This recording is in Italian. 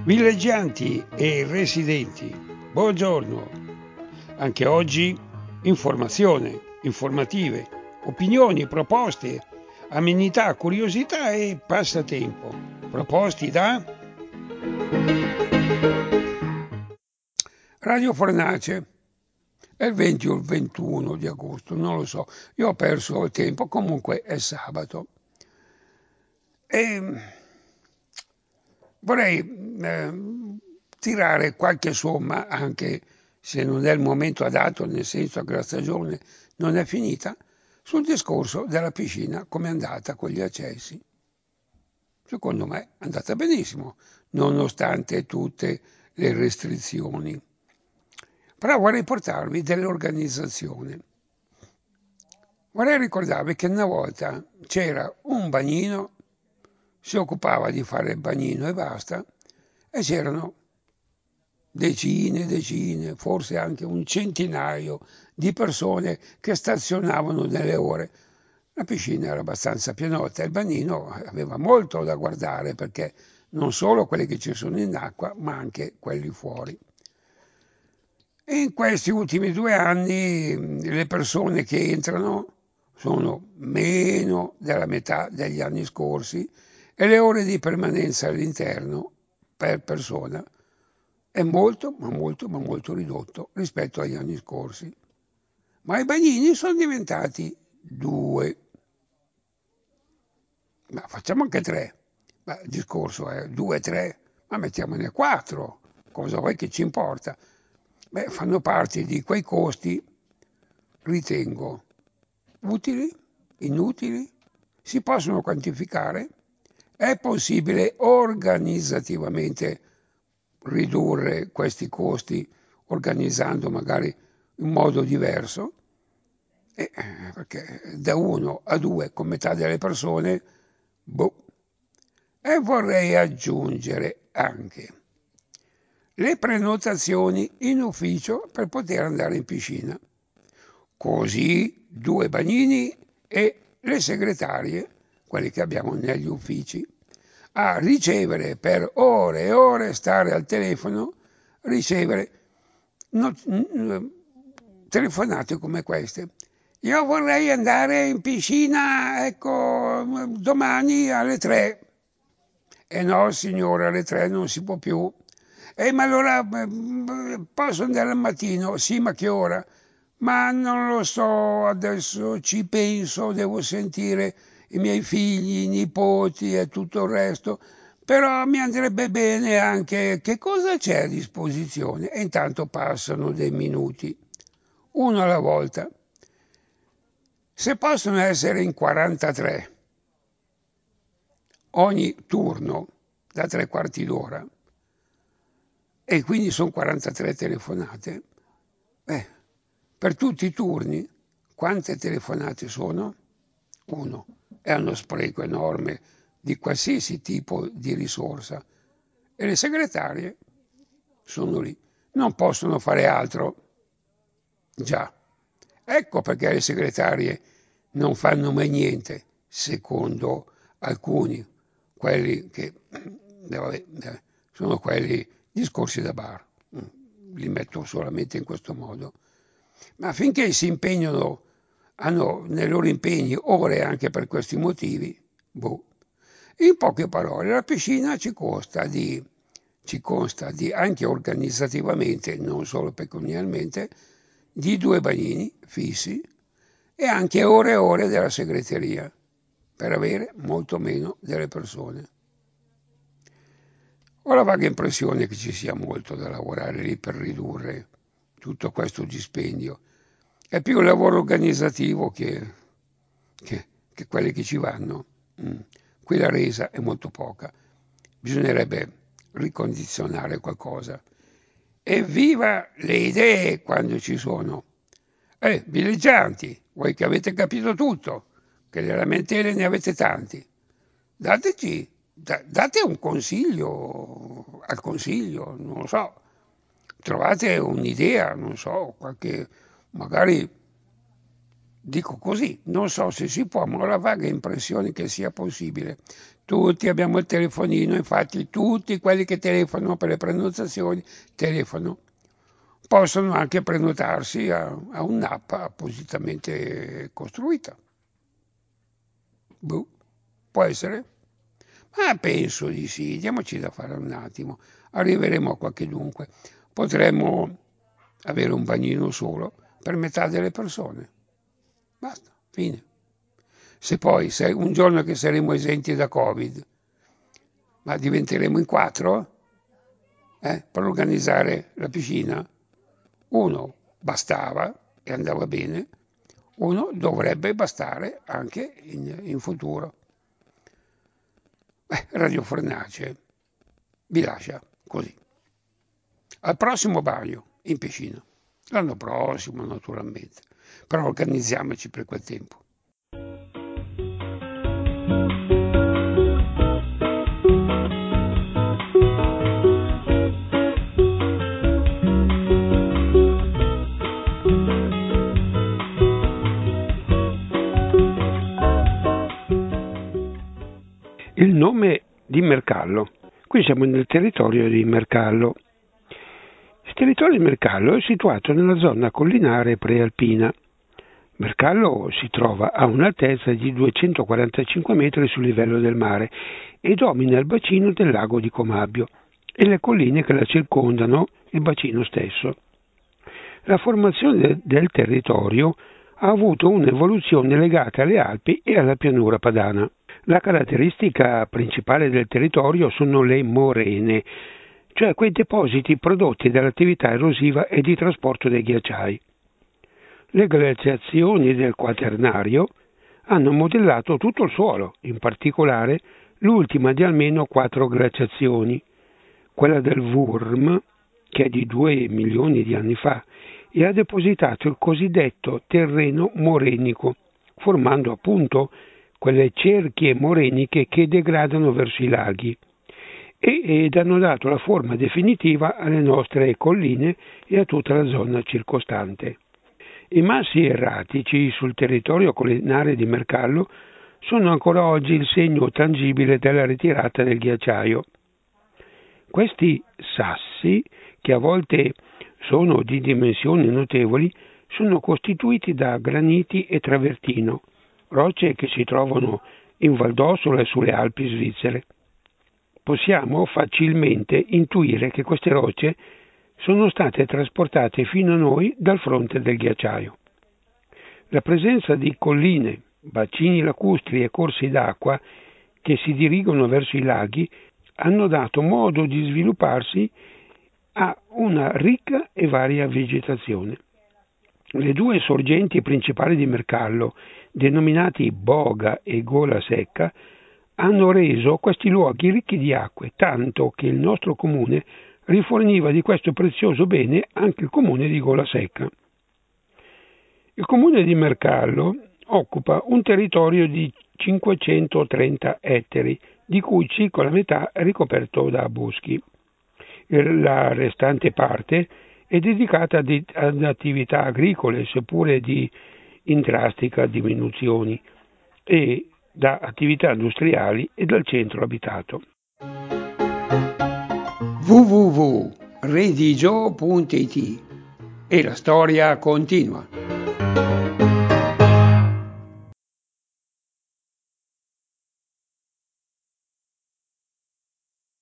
Villeggianti e residenti, buongiorno. Anche oggi informazione, informative, opinioni, proposte, amenità, curiosità e passatempo. Proposti da Radio Fornace. È il 20 o il 21 di agosto, non lo so. Io ho perso il tempo, comunque è sabato. E vorrei tirare qualche somma, anche se non è il momento adatto, nel senso che la stagione non è finita, sul discorso della piscina, come è andata con gli accessi. Secondo me è andata benissimo, nonostante tutte le restrizioni. Però vorrei portarvi dell'organizzazione. Vorrei ricordarvi che una volta c'era un bagnino, si occupava di fare il bagnino e basta, e c'erano decine, forse anche un centinaio di persone che stazionavano nelle ore. La piscina era abbastanza pienotta e il bagnino aveva molto da guardare, perché non solo quelli che ci sono in acqua, ma anche quelli fuori. E in questi ultimi 2 anni le persone che entrano sono meno della metà degli anni scorsi e le ore di permanenza all'interno per persona è molto ridotto rispetto agli anni scorsi. Ma i bagnini sono diventati 2. Ma facciamo anche 3. Ma il discorso è 2, 3, ma mettiamone 4. Cosa vuoi che ci importa? Fanno parte di quei costi, ritengo, utili, inutili, si possono quantificare, è possibile organizzativamente ridurre questi costi organizzando magari in modo diverso, perché da 1 a 2 con metà delle persone, E vorrei aggiungere anche le prenotazioni in ufficio per poter andare in piscina. Così 2 bagnini e le segretarie, quelle che abbiamo negli uffici, a ricevere per ore e ore, stare al telefono, ricevere telefonate come queste. Io vorrei andare in piscina, ecco, domani alle 3. No signora, alle 3 non si può più. Ma allora posso andare al mattino? Sì, ma che ora? Ma non lo so, adesso ci penso, devo sentire i miei figli, i nipoti e tutto il resto, però mi andrebbe bene anche che cosa c'è a disposizione. E intanto passano dei minuti, uno alla volta. Se possono essere in 43 ogni turno da 3/4 d'ora, e quindi sono 43 telefonate, per tutti i turni quante telefonate sono? 1. È uno spreco enorme di qualsiasi tipo di risorsa e le segretarie sono lì, non possono fare altro. Già, ecco perché le segretarie non fanno mai niente, secondo alcuni, quelli che sono quelli discorsi da bar, li metto solamente in questo modo. Ma finché si impegnano, hanno nei loro impegni ore anche per questi motivi, In poche parole, la piscina ci consta di anche organizzativamente, non solo pecuniarmente, di 2 bagnini fissi e anche ore e ore della segreteria, per avere molto meno delle persone. Ho la vaga impressione che ci sia molto da lavorare lì per ridurre tutto questo dispendio. È più il lavoro organizzativo che quelli che ci vanno. Qui la resa è molto poca. Bisognerebbe ricondizionare qualcosa. Evviva le idee quando ci sono. Villeggianti, voi che avete capito tutto, che le lamentele ne avete tanti, date un consiglio al consiglio, non lo so, trovate un'idea, non so, magari Dico così, non so se si può, ma ho la vaga impressione che sia possibile. Tutti abbiamo il telefonino, infatti tutti quelli che telefonano per le prenotazioni telefonano. Possono anche prenotarsi a un'app appositamente costruita. Boh, può essere? Ma penso di sì, diamoci da fare un attimo. Arriveremo a qualche dunque. Potremmo avere un bagnino solo per metà delle persone. Basta, fine. Se un giorno che saremo esenti da Covid, ma diventeremo in 4 per organizzare la piscina, uno bastava e andava bene, uno dovrebbe bastare anche in futuro. Radio Fornace vi lascia così. Al prossimo bagno in piscina, l'anno prossimo naturalmente, però organizziamoci per quel tempo. Il nome di Mercallo. Qui siamo nel territorio di Mercallo. Il territorio di Mercallo è situato nella zona collinare prealpina. Mercallo si trova a un'altezza di 245 metri sul livello del mare e domina il bacino del lago di Comabio e le colline che la circondano il bacino stesso. La formazione del territorio ha avuto un'evoluzione legata alle Alpi e alla pianura padana. La caratteristica principale del territorio sono le morene, cioè quei depositi prodotti dall'attività erosiva e di trasporto dei ghiacciai. Le glaciazioni del Quaternario hanno modellato tutto il suolo, in particolare l'ultima di almeno 4 glaciazioni, quella del Wurm, che è di 2 milioni di anni fa, e ha depositato il cosiddetto terreno morenico, formando appunto quelle cerchie moreniche che degradano verso i laghi ed hanno dato la forma definitiva alle nostre colline e a tutta la zona circostante. I massi erratici sul territorio collinare di Mercallo sono ancora oggi il segno tangibile della ritirata del ghiacciaio. Questi sassi, che a volte sono di dimensioni notevoli, sono costituiti da graniti e travertino, rocce che si trovano in Val d'Ossola e sulle Alpi svizzere. Possiamo facilmente intuire che queste rocce sono state trasportate fino a noi dal fronte del ghiacciaio. La presenza di colline, bacini lacustri e corsi d'acqua che si dirigono verso i laghi hanno dato modo di svilupparsi a una ricca e varia vegetazione. Le 2 sorgenti principali di Mercallo, denominati Boga e Gola Secca, hanno reso questi luoghi ricchi di acque, tanto che il nostro comune riforniva di questo prezioso bene anche il comune di Gola Secca. Il comune di Mercallo occupa un territorio di 530 ettari, di cui circa la metà è ricoperto da boschi. La restante parte è dedicata ad attività agricole, seppure in drastica diminuzione, e da attività industriali e dal centro abitato. www.redigio.it e la storia continua.